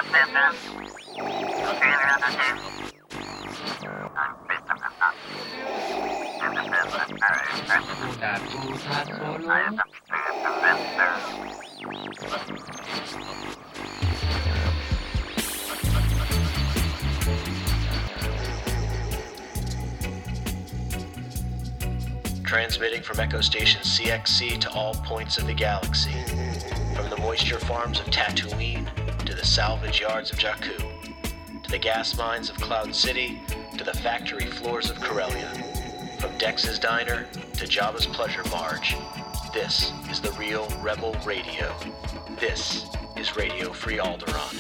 Transmitting from Echo Station CXC to all points of the galaxy. From the moisture farms of Tatooine to the salvage yards of Jakku, to the gas mines of Cloud City to the factory floors of Corellia. From Dex's Diner to Jabba's Pleasure Barge. This is the real Rebel Radio. This is Radio Free Alderaan.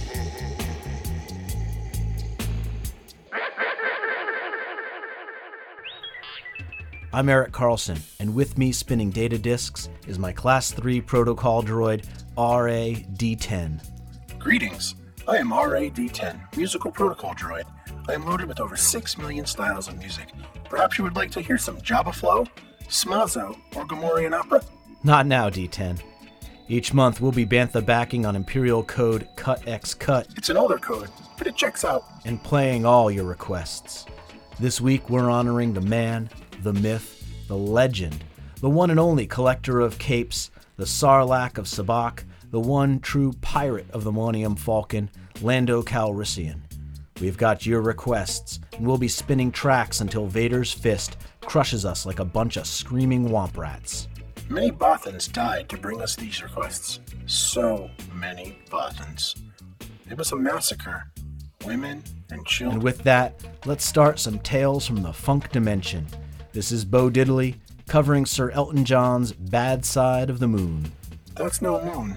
I'm Eric Carlson, and with me spinning data disks is my Class 3 protocol droid, RA-D10. Greetings, I am RA-D10, musical protocol droid. I am loaded with over 6 million styles of music. Perhaps you would like to hear some Jabba Flow, Smazo, or Gamorrean opera? Not now, D10. Each month we'll be bantha backing on Imperial Code CUT-X-CUT. It's an older code, but it checks out. And playing all your requests. This week we're honoring the man, the myth, the legend, the one and only collector of capes, the Sarlacc of Sabacc, the one true pirate of the Millennium Falcon, Lando Calrissian. We've got your requests, and we'll be spinning tracks until Vader's fist crushes us like a bunch of screaming womp rats. Many Bothans died to bring us these requests. So many Bothans. It was a massacre. Women and children. And with that, let's start some tales from the funk dimension. This is Bo Diddley, covering Sir Elton John's Bad Side of the Moon. That's no moon.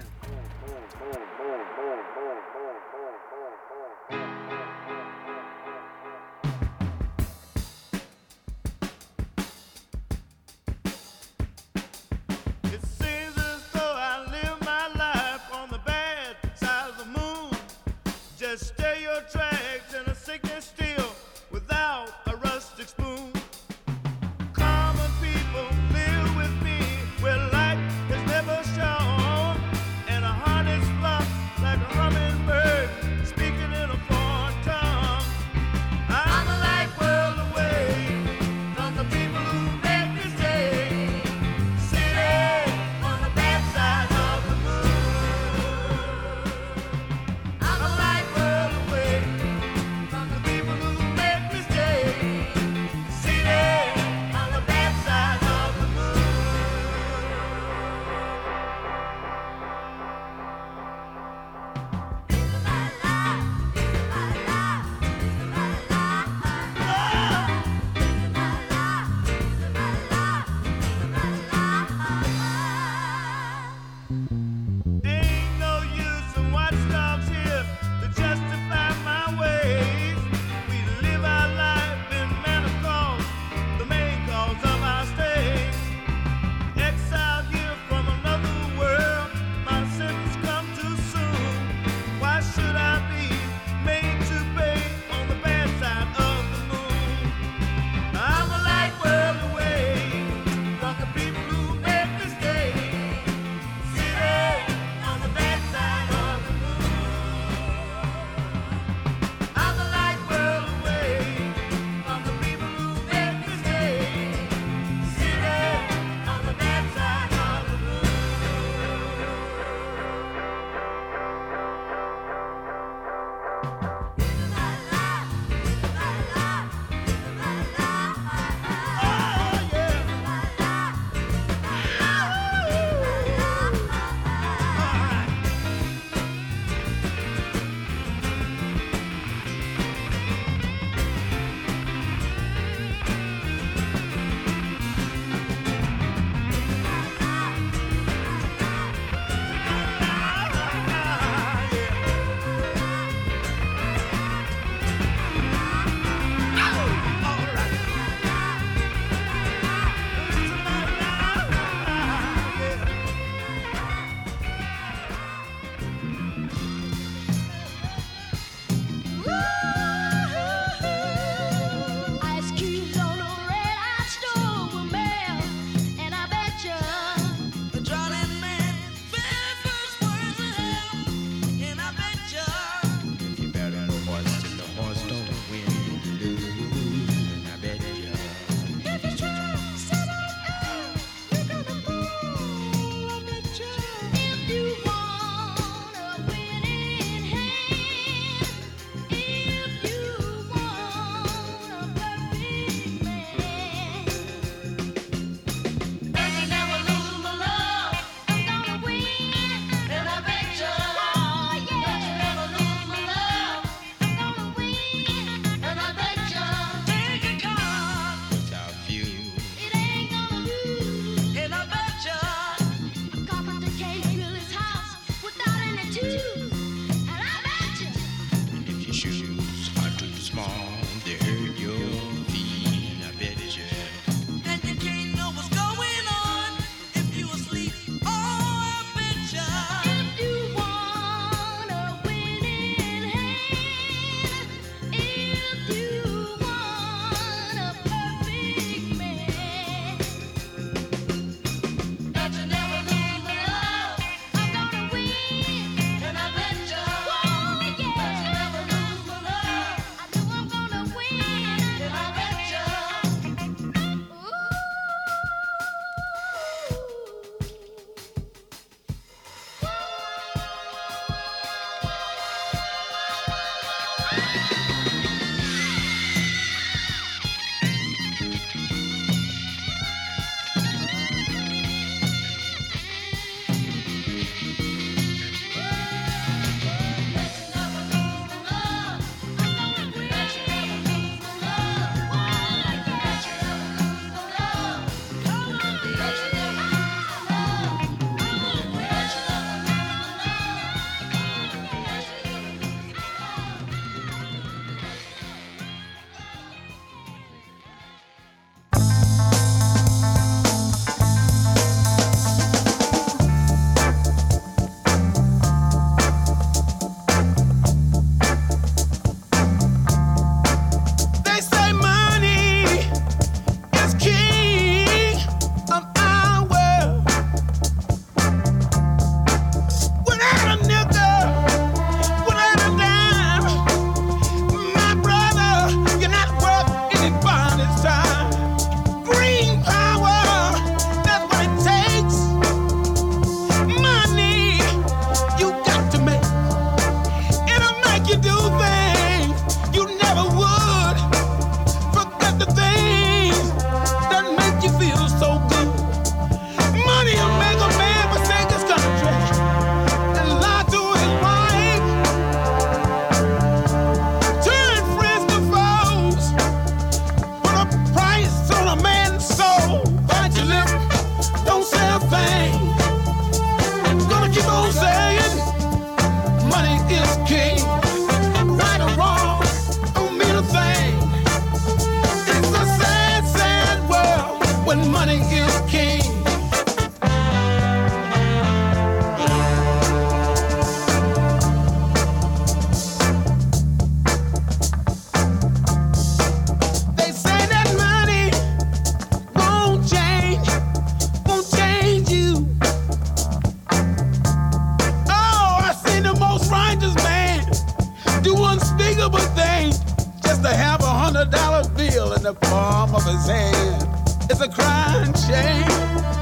in the palm of his hand. It's a crying shame.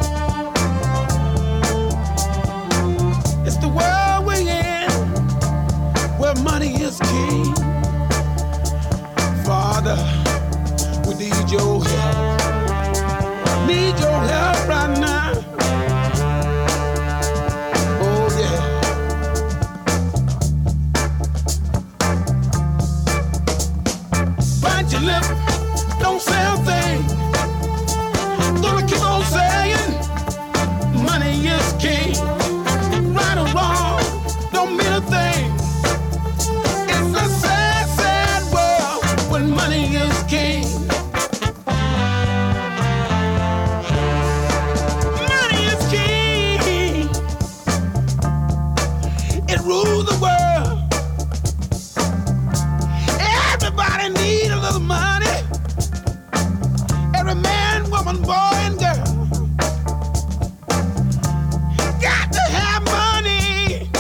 It's the world we're in, where money is king. Father, we need your help. Need your help right now. Oh yeah. Bite your lip, don't say a thing. Gonna keep on saying, money is king. Right or wrong, don't mean a thing. It's a sad, sad world when money is king. Money is king. It rules the world. Everybody need a little money. Every man, woman, boy, and girl got to have money.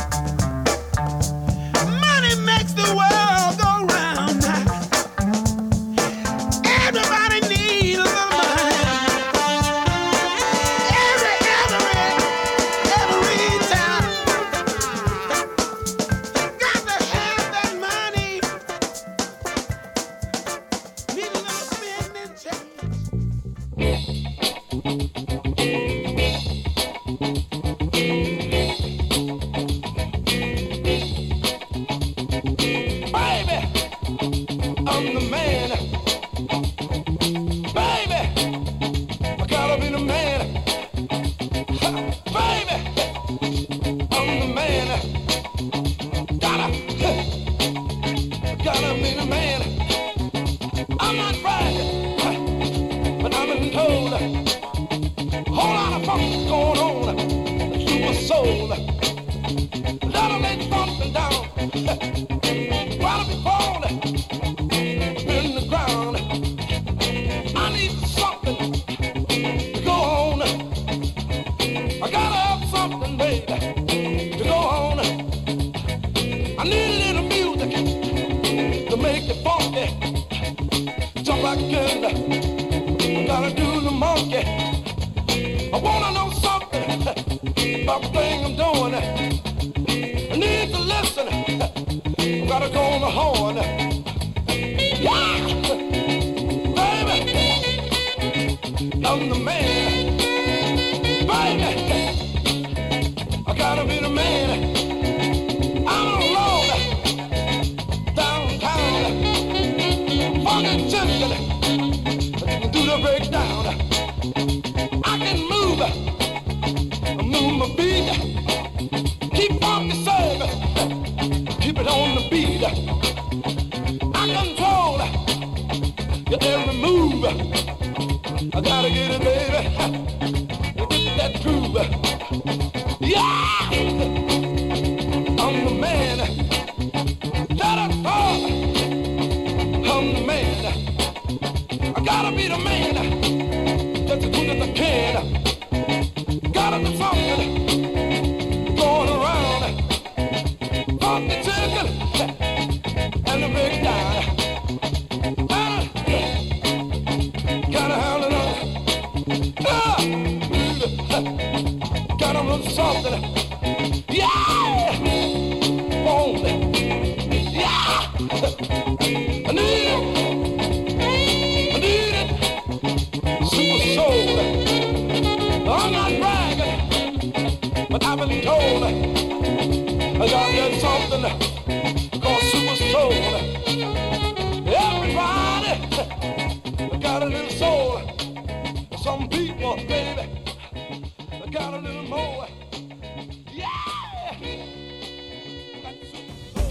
Money makes the world go round. Everybody need a little money. Every time. Got to have that money. Need a little spending change. Baby, I'm the man. Baby, I gotta be the man. Ha, baby, I'm the man. Gotta be the man. I'm not bragging, but I've been told a whole lot of funk going on. Super soul. That'll lay something down. While be falling in the ground, I need something to go on. I gotta have something, baby, to go on. I need a little music to make it funky. Jump like a kid, I gotta do the monkey. I wanna know something about the thing I'm doing. I need to listen. I gotta go on the horn. Yeah! Baby! I'm the man. Baby! I gotta be the man. I'm on the road. Downtown. Fucking chicken. Do the breakdown. I can move my beat. Keep funky serving. Keep it on the beat. I control your every move. I gotta get it, baby. Get that groove. Yeah! I'm the man. I'm the man. I gotta be the man. Just as good as I can. Gotta do something. Going around. Funky chicken. And the big down. Gotta have it on. Gotta run something. Yeah! Want it. Yeah! I need it. Super soul. I'm not bragging, but I've been told I gotta get something called super soul. Everybody got a little soul. Some people, baby, got a little more. Yeah! Got super soul.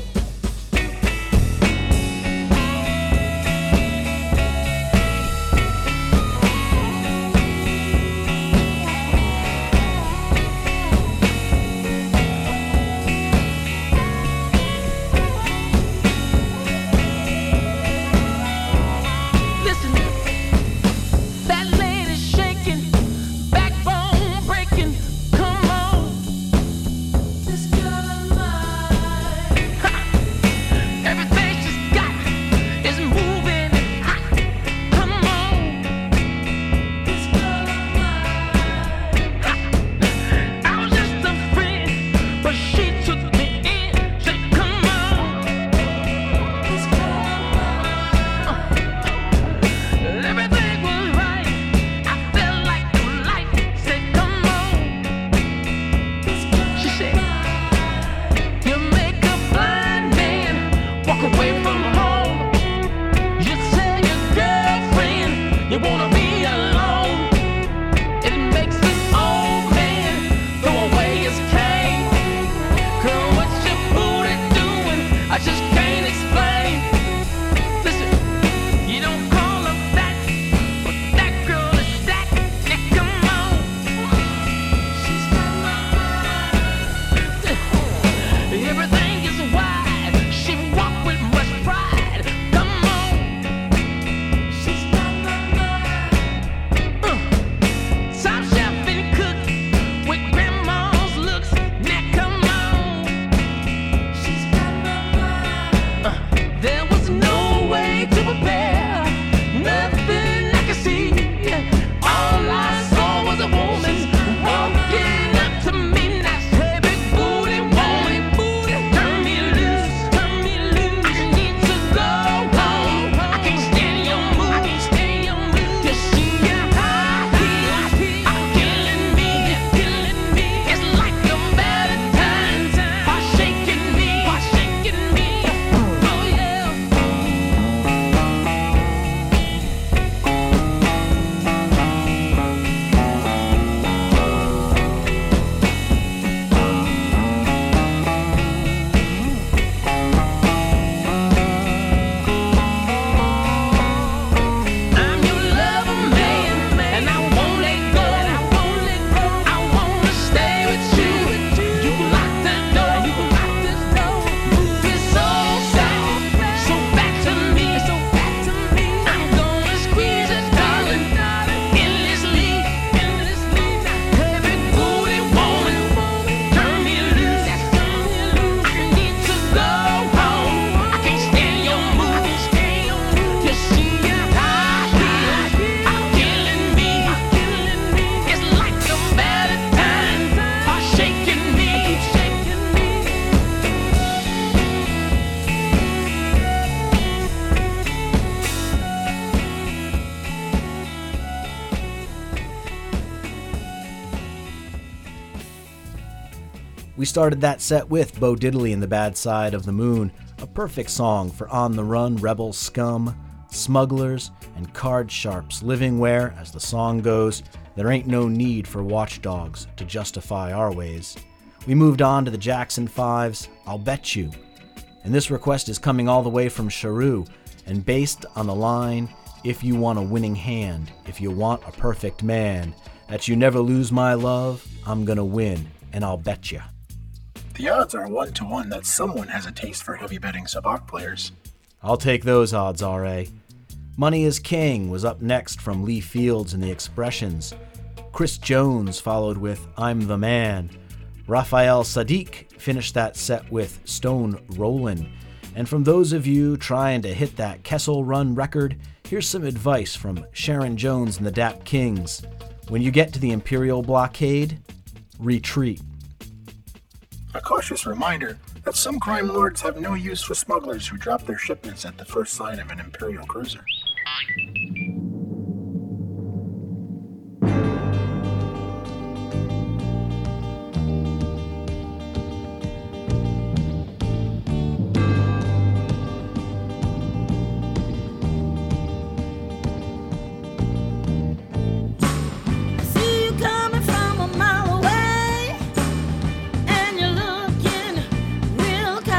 We started that set with Bo Diddley and the Bad Side of the Moon, a perfect song for on-the-run rebel scum, smugglers, and card sharps living where, as the song goes, there ain't no need for watchdogs to justify our ways. We moved on to the Jackson 5's I'll Bet You, and this request is coming all the way from Sharu, and based on the line, if you want a winning hand, if you want a perfect man, that you never lose my love, I'm gonna win, and I'll bet ya. The odds are 1-to-1 that someone has a taste for heavy betting sabacc players. I'll take those odds, R.A. Money is King was up next from Lee Fields and the Expressions. Chris Jones followed with I'm the Man. Raphael Sadiq finished that set with Stone Rollin'. And from those of you trying to hit that Kessel Run record, here's some advice from Sharon Jones and the Dap Kings. When you get to the Imperial Blockade, retreat. A cautious reminder that some crime lords have no use for smugglers who drop their shipments at the first sign of an Imperial cruiser.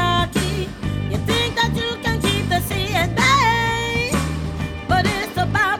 About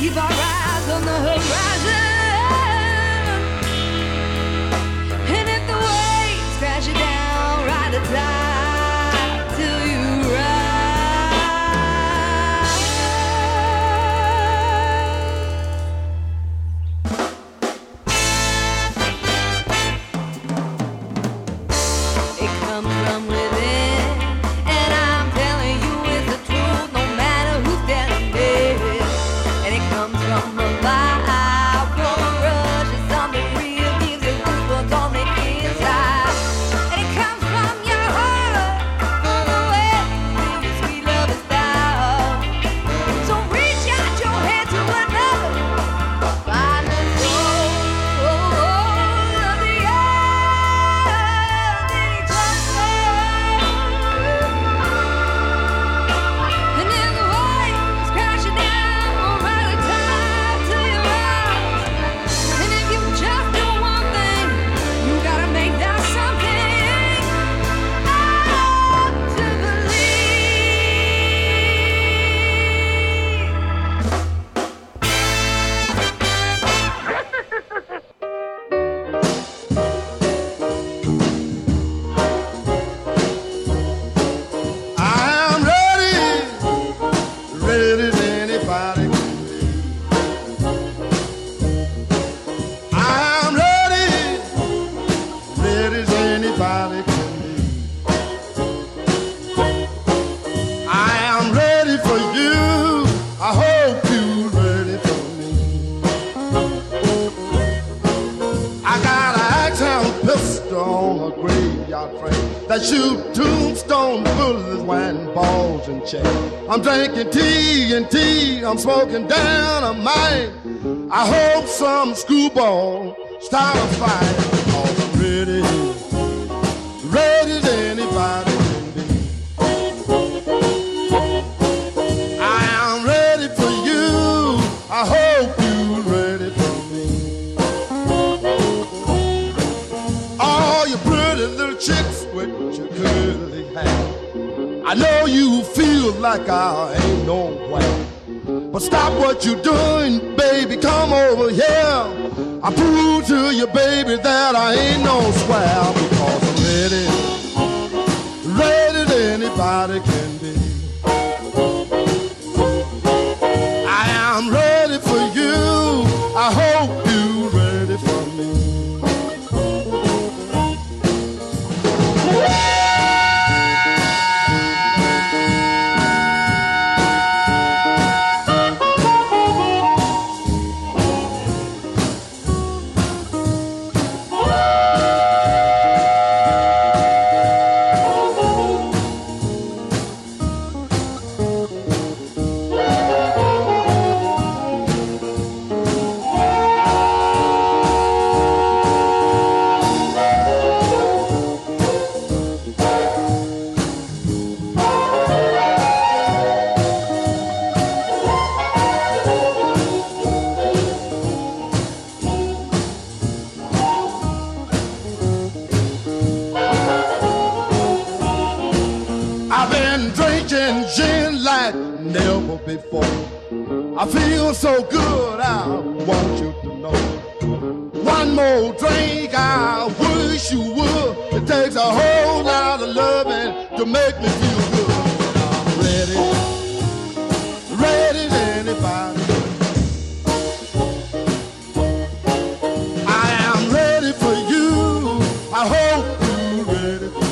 keep our eyes on the horizon. And if the waves crash you down, ride the tide till you rise. It comes from within, and I'm telling you it's the truth, no matter who's telling me. And it comes from the vibe, from a rush, it's something real, gives you goosebumps on the inside. And it comes from your heart, from the way your sweet love is style. So reach out your hand to another, find the soul of the earth in each other. And if the waves crash you down, ride the tide till you rise. And if you just do one thing, you gotta make that something up to I'm ready, ready as anybody can be. I'm ready, ready as anybody can be. I am ready for you. I hope you're ready for me. I got an Axe-Hound pistol on a graveyard frame that shoot tombstone bullets, wine balls and chain. I'm drinking tea, I'm smoking dynamite. I hope some screwball start a fight, 'cause I'm ready, ready as anybody can be. I am ready for you. I hope you're ready for me. All you pretty little chicks with your curly hair, I know you feel like I ain't nowhere. But stop what you're doing, baby, come over here. I prove to you, baby, that I ain't no square, because I'm ready, ready as anybody can be. I am ready for you. I hope you're ready for me. I've been drinking gin like never before. I feel so good, I want you to know. One more drink, I wish you would. It takes a whole lot of loving to make me feel good. I'm ready, ready as anybody. I am ready for you. I hope you're ready for me.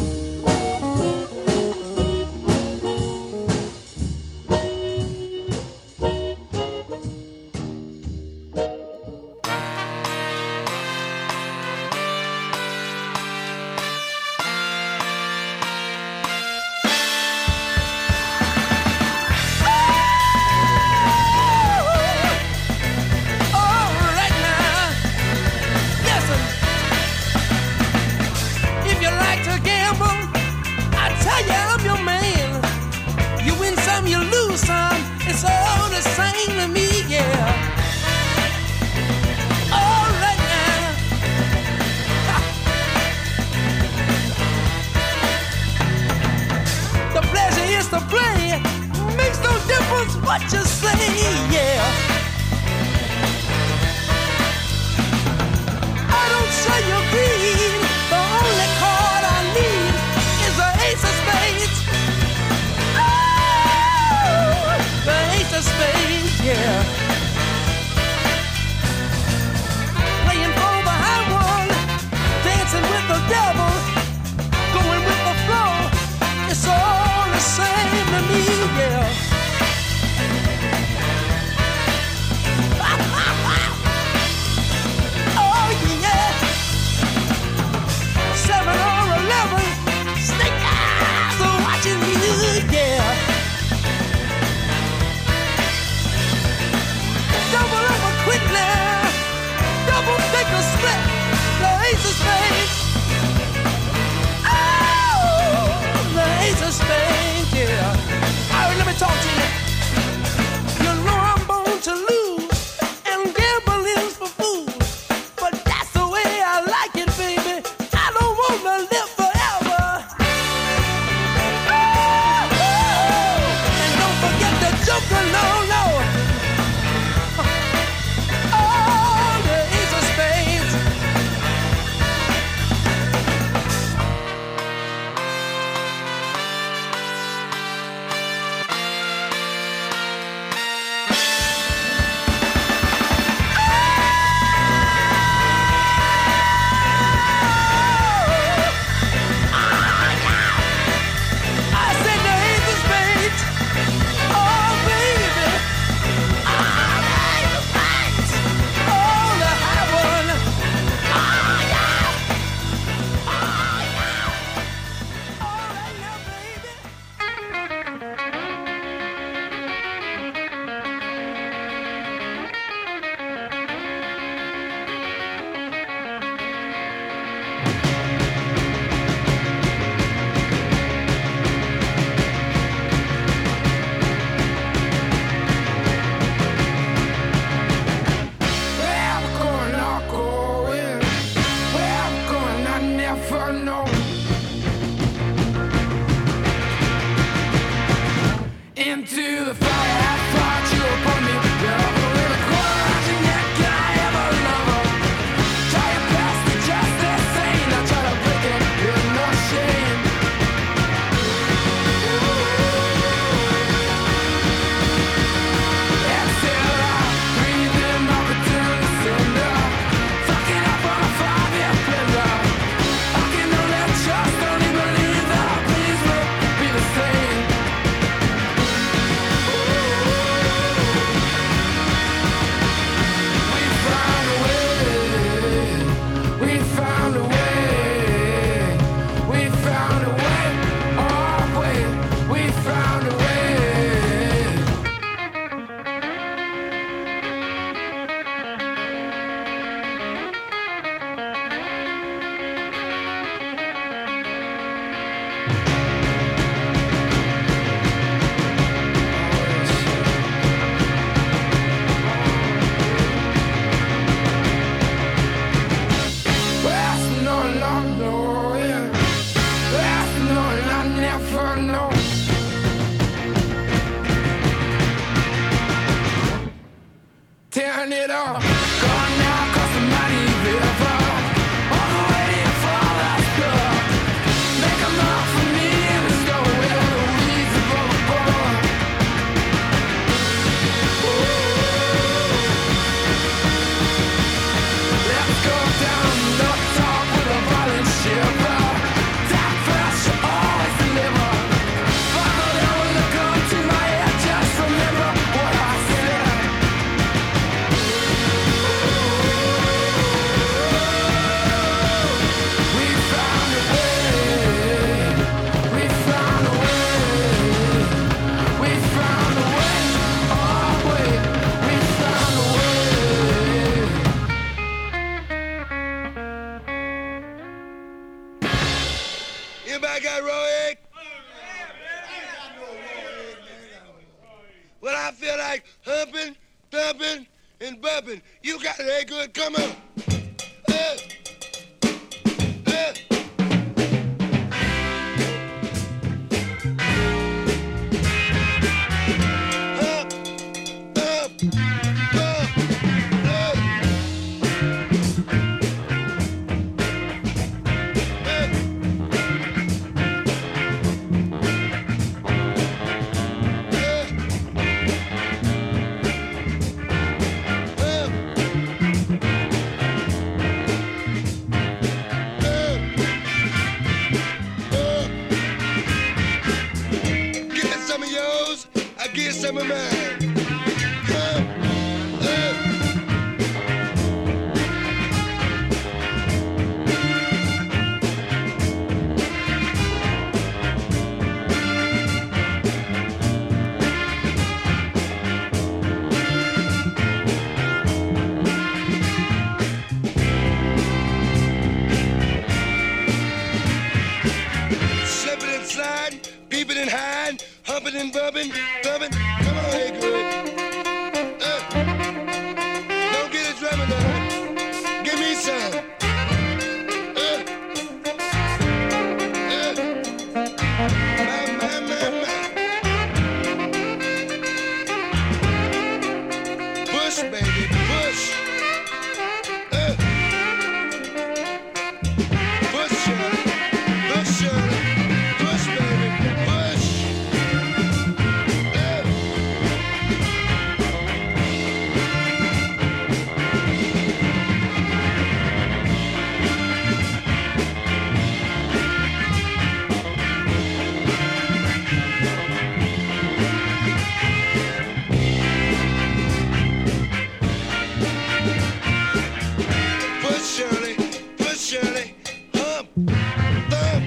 It's all the same to me, yeah. All right now. The pleasure is to play. Makes no difference what you say, yeah. Tearing it off, gone now across the mighty river, all the way for that club. Make a mark for me in the snow where the weeds are born. Let's go down, no talk with a violent shiver. That fast you always deliver. Follow down with a gun to my head, just remember what I said. We found a way. We found a way. We found a way. Oh, wait. We found a way. Anybody got raw egg? Well, I feel like humping, thumping, and bumping. You got it, hey, good? Come on. Uh. Hump, hump, hump, Get some of yours, I get some of mine. Slipping and sliding, peeping and hiding, humping and bumping, thumping. Come on, hey, good. Don't get a drumming on. Give me some. Push, baby, push. Push, Shirley. Push, Shirley. Push, baby, push. Push, Shirley. Push, Shirley. Hump. Thump.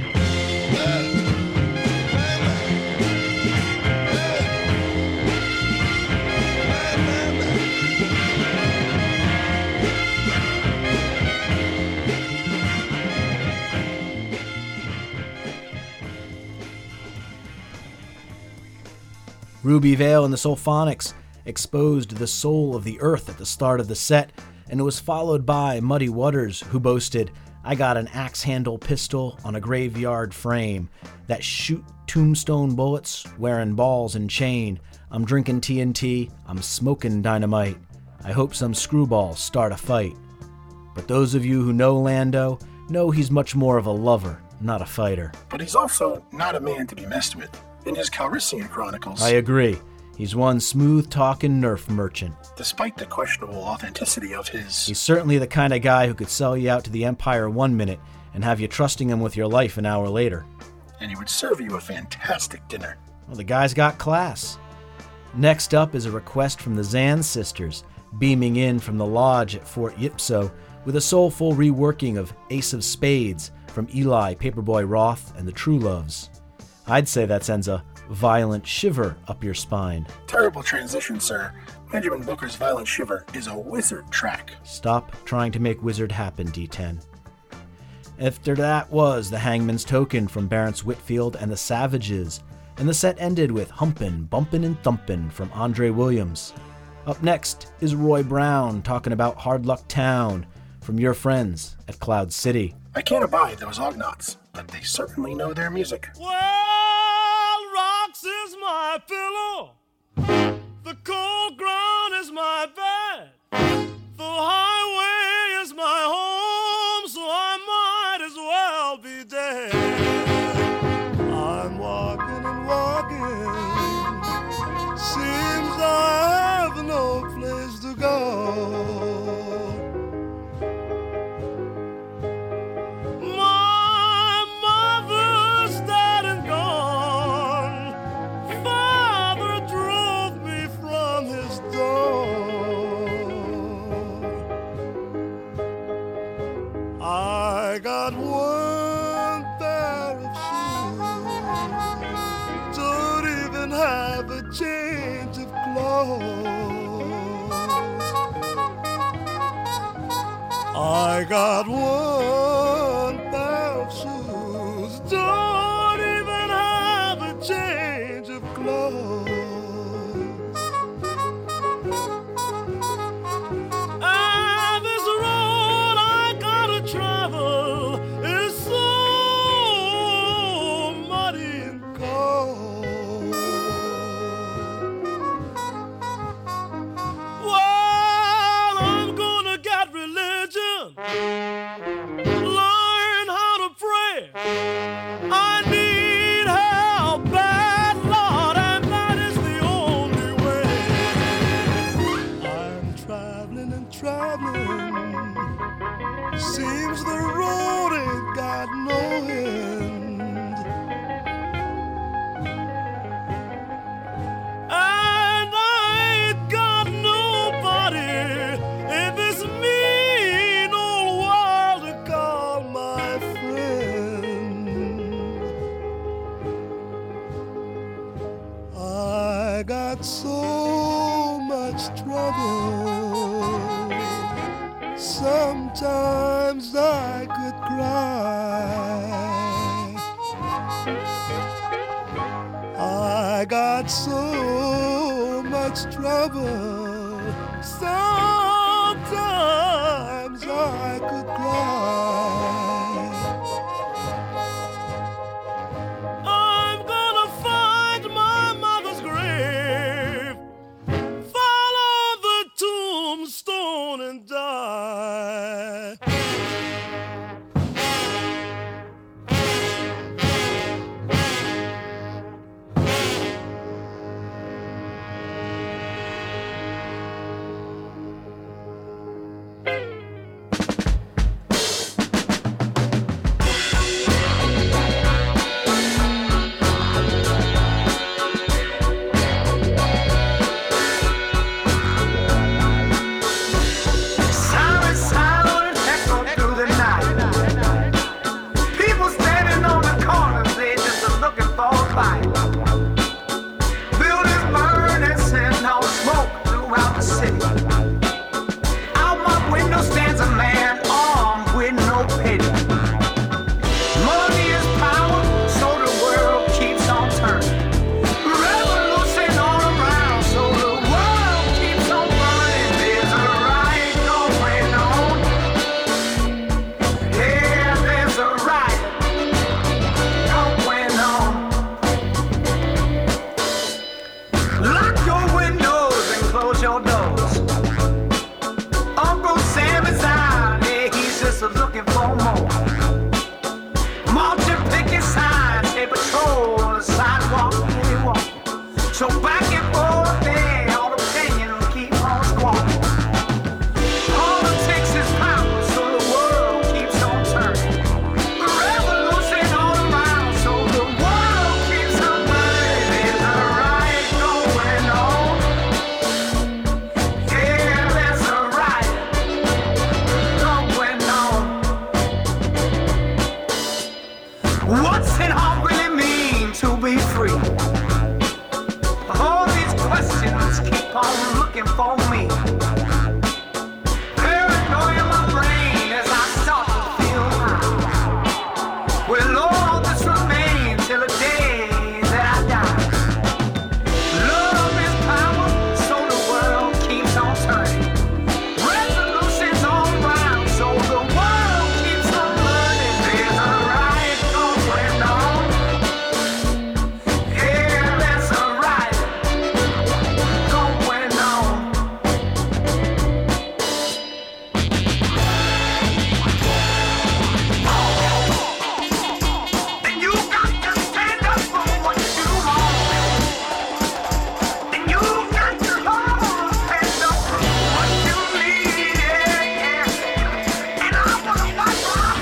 Ruby Vale and the Sulphonics exposed the soul of the earth at the start of the set, and it was followed by Muddy Waters, who boasted, "I got an axe-handle pistol on a graveyard frame that shoot tombstone bullets wearing balls and chain. I'm drinking TNT, I'm smoking dynamite. I hope some screwballs start a fight. But those of you who know Lando know he's much more of a lover, not a fighter. But he's also not a man to be messed with. In his Calrissian Chronicles, I agree. He's one smooth-talking Nerf merchant. despite the questionable authenticity of his... He's certainly the kind of guy who could sell you out to the Empire 1 minute and have you trusting him with your life an hour later. And he would serve you a fantastic dinner. Well, the guy's got class. Next up is a request from the Zan sisters, beaming in from the lodge at Fort Yipso with a soulful reworking of Ace of Spades from Eli, Paperboy Roth, and the True Loves. I'd say that sends a violent shiver up your spine. Terrible transition, sir. Benjamin Booker's Violent Shiver is a wizard track. Stop trying to make wizard happen, D10. After that was The Hangman's Token from Barrence Whitfield and the Savages, and the set ended with Humpin', Bumpin' and Thumpin' from Andre Williams. Up next is Roy Brown talking about Hard Luck Town from your friends at Cloud City. I can't abide those Ognaughts, but they certainly know their music. Well, rocks is my pillow. The cold ground is my bed. The highway is my home, so I might as well be dead. I'm walking and walking. Seems I have no place to go. I got one pair of shoes, don't even have a change of clothes. I got one pair of shoes, don't even have a change of clothes. And this road I gotta travel is so muddy and cold. Well, I'm gonna get religion, learn how to pray. I need help, bad Lord, and that is the only way. I'm traveling and traveling. Seems the road ain't got no end. And I ain't got nobody in this mean old world to call my friend. I got so much trouble. Sometimes I could cry. I got so much trouble. Sometimes I could cry. I'm gonna find my mother's grave, follow the tombstone and die. for me. Paranoia in my brain as I start to feel high. Well, all this remains till the day that I die. Love is power, so the world keeps on turning. Resolutions all round, so the world keeps on learning. There's a riot going on. Yeah, there's a riot going on. And you got to stand up for what you want. And you got to stand up for what you need. Yeah. And I wanna fight for my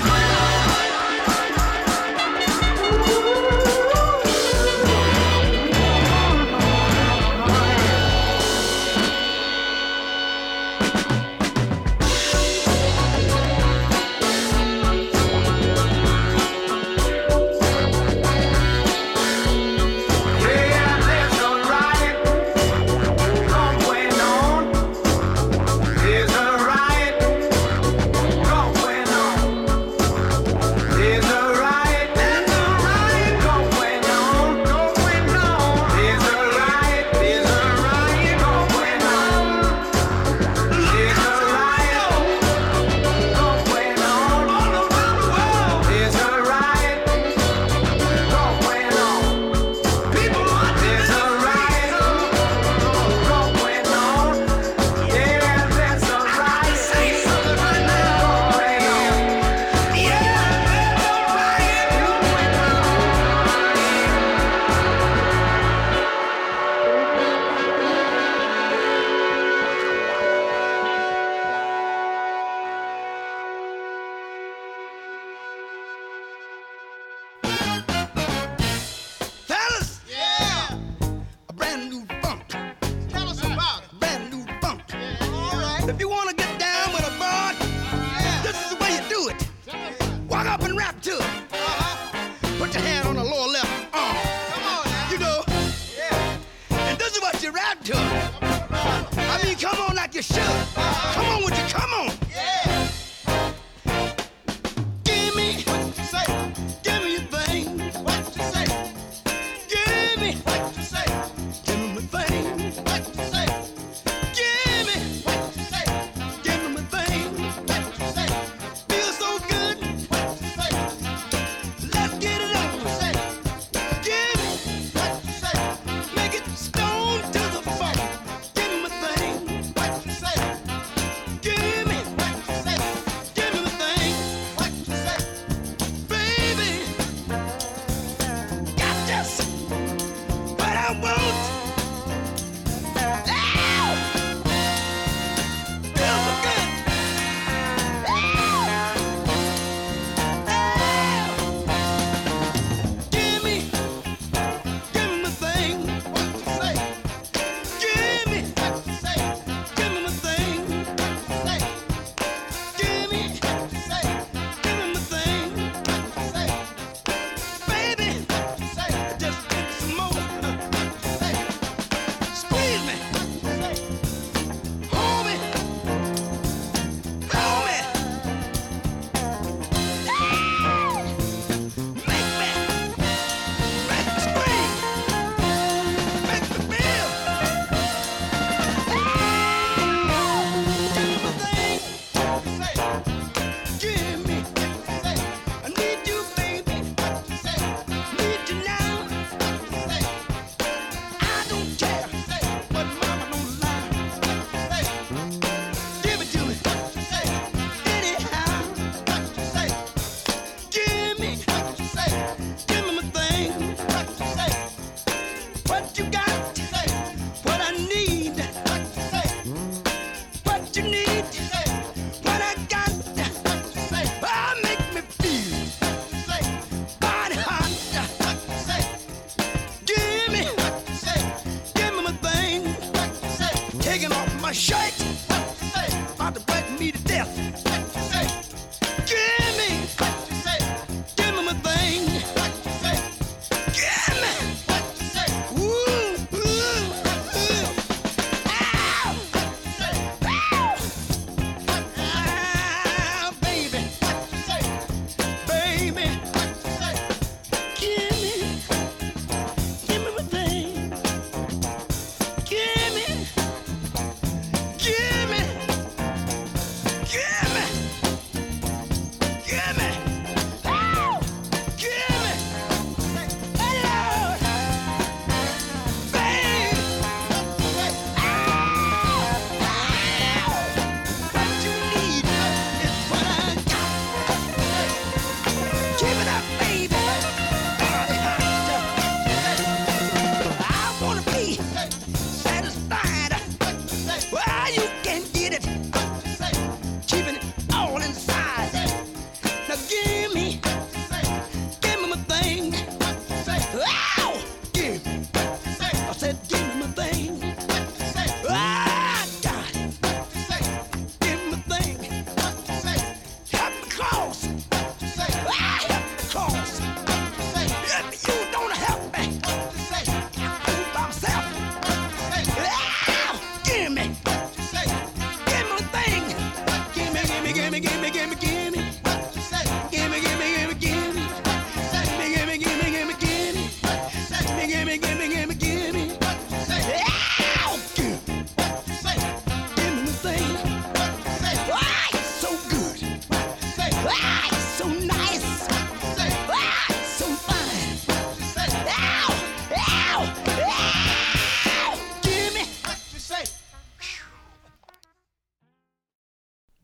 Yeah, there's a riot going on. There's a riot going on. There's a riot going on. There's a riot going on. There's a riot going on. All around the world. There's a riot going on. People want there's a riot going on. Yeah, there's a riot. Say something right now. Yeah, there's a riot going on. Fellas, yeah, a brand new funk. Tell us about it. Brand new funk. All right. If you want to get down with a broad, this is the way you do it. Walk up and rap to it. Put your hand on the lower left arm. Come on now. You know. Yeah. And this is what you rap to. I mean, come on like you should. Come on with you. Come on. Yeah. Give me what you say. Give me your thing. What you say. Give me what you say. Give me my thing. What you say. Give me what you say. Give me my thing. What you say. Feel so good. What you say. Let's get it on. Say. Give me what you say. Make it stone to the funk. Give me my thing. What you say. Give me what you say. Give me my thing. What you say. Baby, got this. What I want. Ow! Feels so good. Ow! Give me my thing. What you say? Give me what you say. Give me my thing. What you say? Give me what you say. Give me my thing. What you say? Baby, what you say? Just give me some more. What you say? Squeeze me. What you say? Hold me. Hold me. Make me scream. Make me feel. Give me my thing. What you say? Give me what you say. I need you, baby. What you say? Need you now. What you say? I don't care. What mama don't lie. What you say? Give it to me. What you say? Anyhow. What you say? Give me what you say. Give me my thing. What you say? What you got? What I need. What you say? What you need. What I got. What you say? Make me feel. What you say? Body hot. What you say? Give me what you say. Give me my thing. What you say? Taking off my shirt. What you say? About to break me to death. What you say? Give me what you say. Give me my thing. What you say? Give me what you say. Ooh, ooh, ooh. Ow! What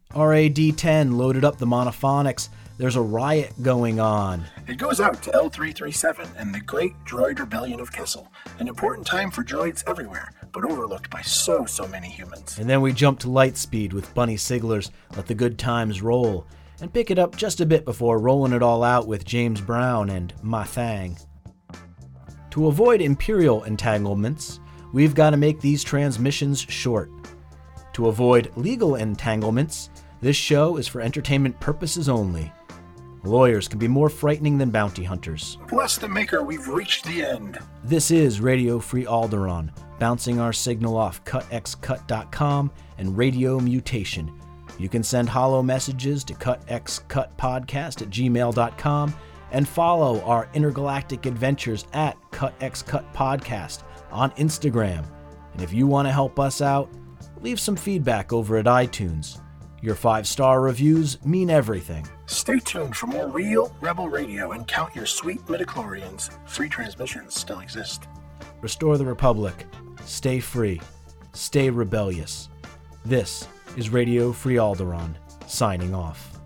RAD10 loaded up the monophonics. There's a riot going on. It goes out to L337 and the Great Droid Rebellion of Kessel, an important time for droids everywhere, but overlooked by so many humans. And then we jump to Lightspeed with Bunny Sigler's Let the Good Times Roll, and pick it up just a bit before rolling it all out with James Brown and Ma Thang. To avoid imperial entanglements, we've got to make these transmissions short. To avoid legal entanglements, this show is for entertainment purposes only. Lawyers can be more frightening than bounty hunters. Bless the maker, we've reached the end. This is Radio Free Alderaan, bouncing our signal off cutxcut.com and Radio Mutation. You can send hollow messages to cutxcutpodcast@gmail.com and follow our intergalactic adventures at cutxcutpodcast on Instagram. And if you want to help us out, leave some feedback over at iTunes. Your 5-star reviews mean everything. Stay tuned for more real Rebel Radio and count your sweet midichlorians. Free transmissions still exist. Restore the Republic. Stay free. Stay rebellious. This is Radio Free Alderaan, signing off.